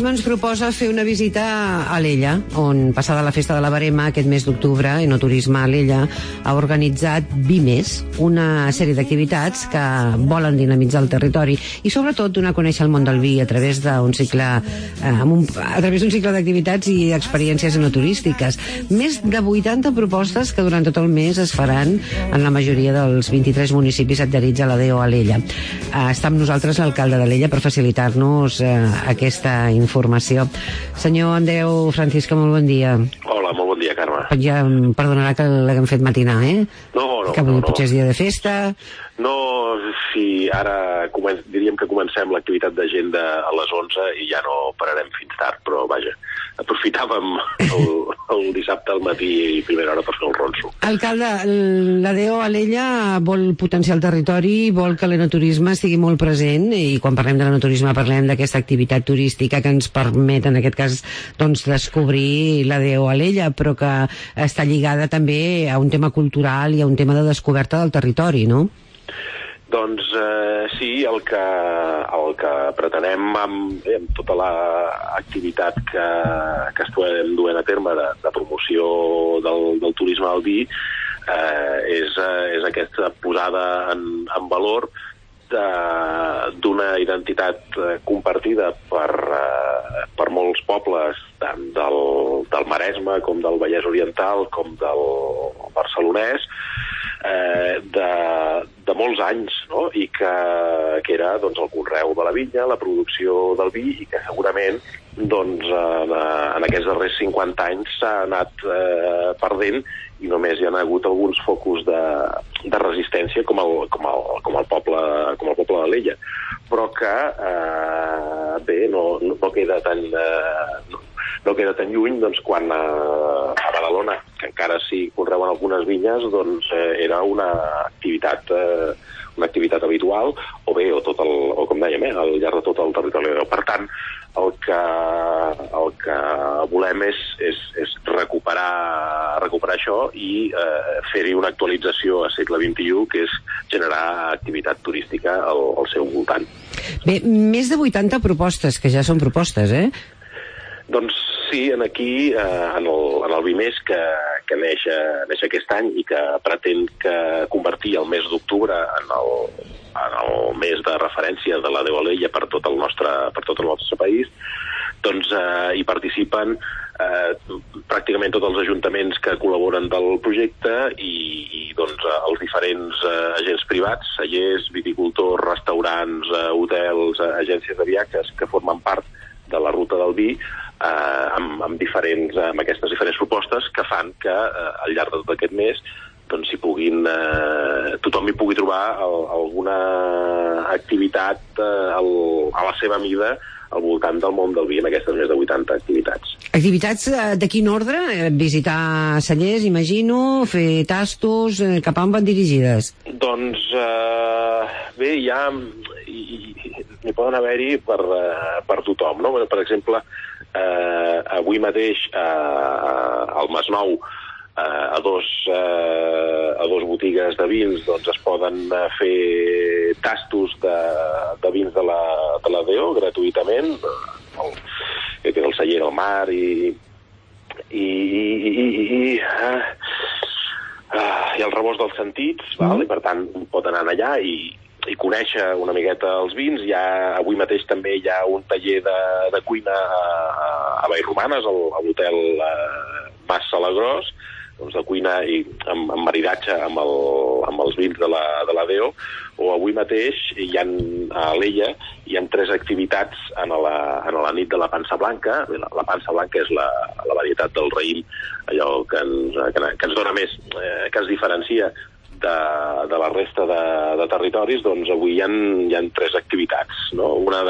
ens proposa fer una visita a Alella, on, passada la festa de la Verema, aquest mes d'octubre, Enoturisme a Alella ha organitzat Bimés, una sèrie d'activitats que volen dinamitzar el territori i sobretot donar a conèixer el món del vi a través d'un cicle d'activitats i experiències enoturístiques. Més de 80 propostes que durant tot el mes es faran en la majoria dels 23 municipis adherits a la DO Alella. Està amb nosaltres l'alcalde d'Alella per facilitar-nos aquesta informació. Senyor Andreu Francisca, molt bon dia. Hola, molt bon dia, Carme. Ja em perdonarà que l'haguem fet matinar, No. Que avui potser és dia de festa. No, sí, ara diríem que comencem l'activitat d'agenda a les 11 i ja no pararem fins tard, però vaja, aprofitàvem el dissabte al matí i primera hora per fer el ronso. Alcalde, la DO Alella vol potenciar el territori, vol que l'enoturisme estigui molt present, i quan parlem de l'enoturisme parlem d'aquesta activitat turística que ens permet, en aquest cas, doncs, descobrir la DO Alella, però que està lligada també a un tema cultural i a un tema de descoberta del territori, no? Doncs sí, el que pretenem amb tota l'activitat que estem duent a terme de promoció del turisme al vi és aquesta posada en valor d'una identitat compartida per molts pobles, tant del Maresme com del Vallès Oriental com del Barcelonès, de molts anys, no? I que era doncs, el conreu de la vinya, la producció del vi, i que segurament doncs, en aquests darrers 50 anys s'ha anat perdent, i només hi ha hagut alguns focus de resistència com el poble d'Alella, però que no queda tan no queda tan lluny doncs, quan a Badalona, que encara s'hi conreuen algunes vinyes, doncs era una activitat habitual, o com dèiem, al llarg de tot el territori. Per tant, el que volem és recuperar això i fer-hi una actualització a segle XXI, que és generar activitat turística al seu voltant. Bé, més de 80 propostes, que ja són propostes, Doncs sí, aquí, en el Bimés, que neix aquest any i que pretén convertir el mes d'octubre en el mes de referència de la DO Alella per tot el nostre país, doncs hi participen pràcticament tots els ajuntaments que col·laboren del projecte i doncs els diferents agents privats, cellers, viticultors, restaurants, hotels, agències de viatges que formen part de la ruta del vi, amb aquestes diferents propostes que fan que al llarg de tot aquest mes doncs tothom hi pugui trobar alguna activitat a la seva mida al voltant del món del vi, en aquestes més de 80 activitats. Activitats de quin ordre? Visitar cellers, imagino, fer tastos, cap a on van dirigides? Doncs bé, n'hi poden haver-hi per tothom, no? Per exemple, avui mateix al Masnou a dos botigues de vins doncs es poden fer tastos de vins de la DO gratuïtament, que té el celler del mar i el rebost dels sentits, val? I per tant pot anar allà i conèixer una miqueta els vins. Avui mateix també hi ha un taller de cuina a Vallromanes, a l'hotel Mas Salagros, doncs de cuina i amb maridatge amb els vins de la DO. O avui mateix a Alella hi ha 3 activitats a la nit de la pansa blanca. La pansa blanca és la varietat del raïm, allò que ens dona més, que ens diferencia de la resta de territoris. Doncs avui hi ha 3 activitats, no? Una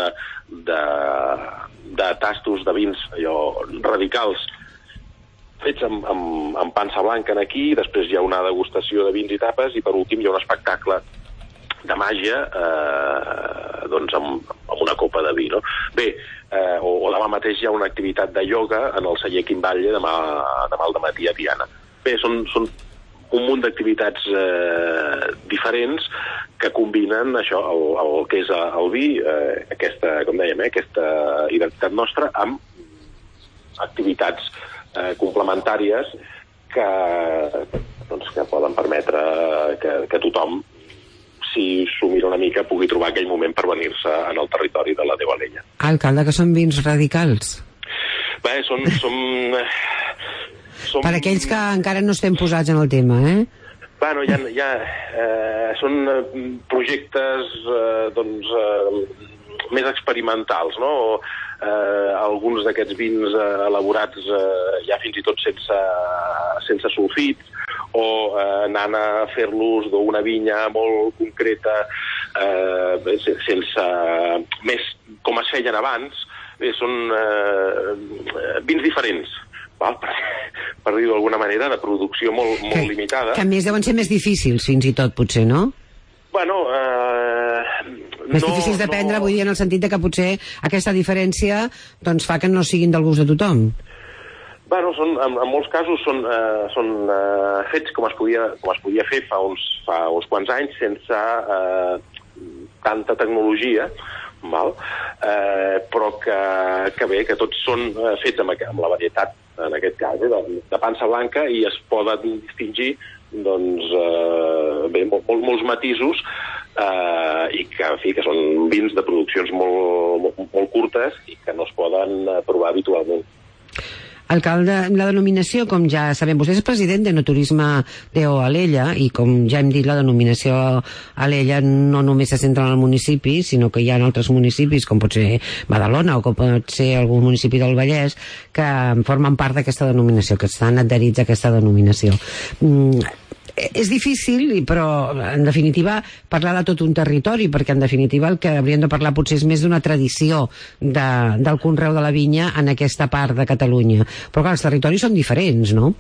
de tastos de vins radicals fets amb pansa blanca aquí, després hi ha una degustació de vins i tapes, i per últim hi ha un espectacle de màgia doncs amb una copa de vi, no? Bé, o demà mateix hi ha una activitat de ioga en el celler Quimbatlle demà al dematí a Tiana. Bé, són un munt d'activitats diferents que combinen això, el que és el vi, aquesta, com dèiem, aquesta identitat nostra, amb activitats complementàries que poden permetre que tothom, si s'ho mira una mica, pugui trobar aquell moment per venir-se en el territori de la Déu Alella. Alcalde, que són vins radicals? Bé, són... Per aquells que encara no estem posats en el tema, Bueno, són projectes més experimentals, no? Alguns d'aquests vins elaborats ja fins i tot sense sulfits, o anant a fer-los d'una vinya molt concreta, sense més com es feien abans. Bé, són vins diferents, val? Per dir-ho d'alguna manera, de producció molt limitada. Que a més deuen ser més difícils, fins i tot, potser, no? Bueno, més difícils de prendre, vull dir, en el sentit de que potser aquesta diferència fa que no siguin del gust de tothom. Bueno, en molts casos són fets com es podia fer fa uns quants anys sense tanta tecnologia, val? Però que bé, que tots són fets amb la varietat, en aquest cas, de pansa blanca, i es poden distingir molts matisos, i que són vins de produccions molt curtes i que no es poden provar habitualment. Alcalde, la denominació, com ja sabem, vostè és president d'Enoturisme DO Alella, i com ja hem dit, la denominació Alella no només se centra en el municipi, sinó que hi ha altres municipis, com pot ser Badalona o com pot ser algun municipi del Vallès, que formen part d'aquesta denominació, que estan adherits a aquesta denominació. És difícil, però en definitiva parlar de tot un territori, perquè en definitiva el que hauríem de parlar potser és més d'una tradició del conreu de la vinya en aquesta part de Catalunya. Però clar, els territoris són diferents, no?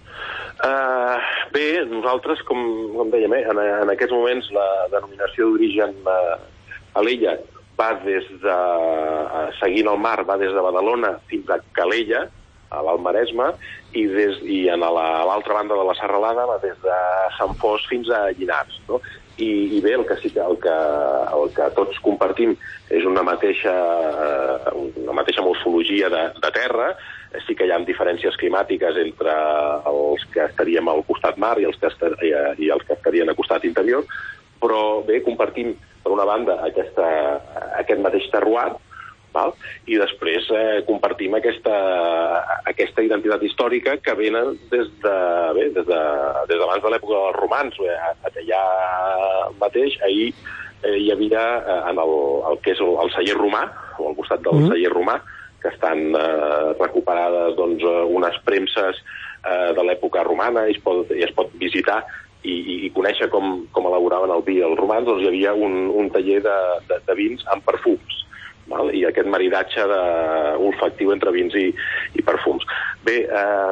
Bé, nosaltres, com dèiem, en aquests moments la denominació d'origen Alella va seguint el mar, va des de Badalona fins a Calella, a l'Alt Maresme, i a l'altra banda de la Serralada va des de Sant Fos fins a Llinars, no? I bé, el que tots compartim és una mateixa morfologia de terra. Sí que hi ha diferències climàtiques entre els que estaríem al costat mar i els que estarien a costat interior, però bé, compartim per una banda aquest mateix terroir, val? I després compartim aquesta identitat històrica que venen des d'abans de l'època dels romans. Allà mateix, ahir hi havia el que és el celler romà, o al costat del celler romà, que estan recuperades unes premses de l'època romana, i es pot visitar i conèixer com elaboraven el vi els romans. Doncs hi havia un taller de vins amb perfums, i aquest maridatge olfactiu entre vins i perfums. Bé,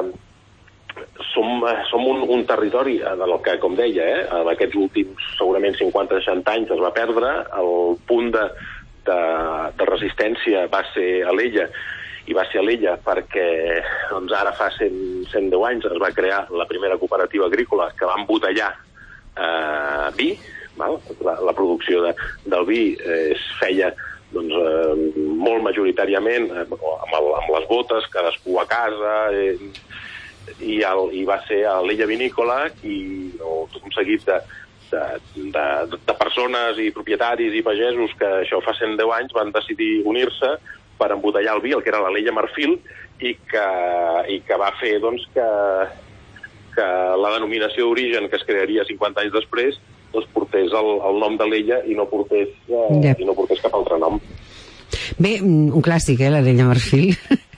som un territori en el que, com deia, en aquests últims segurament 50-60 anys es va perdre. El punt de resistència va ser Alella, i va ser Alella perquè ara fa 110 anys es va crear la primera cooperativa agrícola que va embotellar vi. La producció del vi es feia molt majoritàriament amb les botes, cadascú a casa, i va ser Alella Vinícola, i tot un seguit de persones i propietaris i pagesos que això fa 110 anys van decidir unir-se per embotellar el vi, el que era l'Alella Marfil, i que va fer que la denominació d'origen que es crearia 50 anys després portés el nom d'Alella i no portés cap altre nom. Bé, un clàssic, l'Alella Marfil.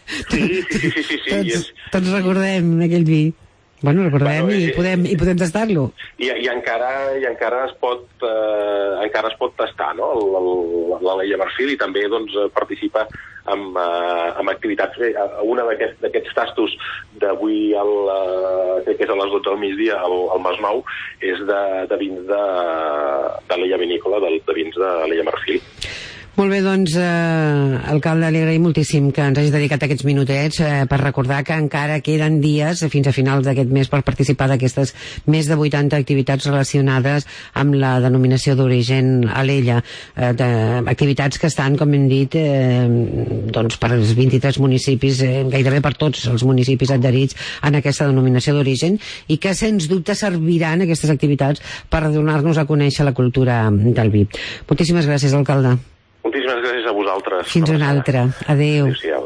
Sí. Tots recordem aquell vi. Bueno, recordem i podem tastar-lo. I encara es pot tastar, no?, l'Alella Marfil, i també participa amb activitats. Una d'aquests tastos d'avui, crec que és a les 12 del migdia, al Masnou, és de vins d'Alella Vinícola, de vins d'Alella Marfil. Molt bé, doncs, alcalde, li agraïm moltíssim que ens hagi dedicat aquests minutets per recordar que encara queden dies fins a finals d'aquest mes per participar d'aquestes més de 80 activitats relacionades amb la denominació d'origen Alella, activitats que estan, com hem dit, doncs per als 23 municipis, gairebé per tots els municipis adherits en aquesta denominació d'origen, i que sens dubte serviran aquestes activitats per donar-nos a conèixer la cultura del vi. Moltíssimes gràcies, alcalde. Moltíssimes gràcies a vosaltres. Fins una altra. Adéu. Adéu-siau.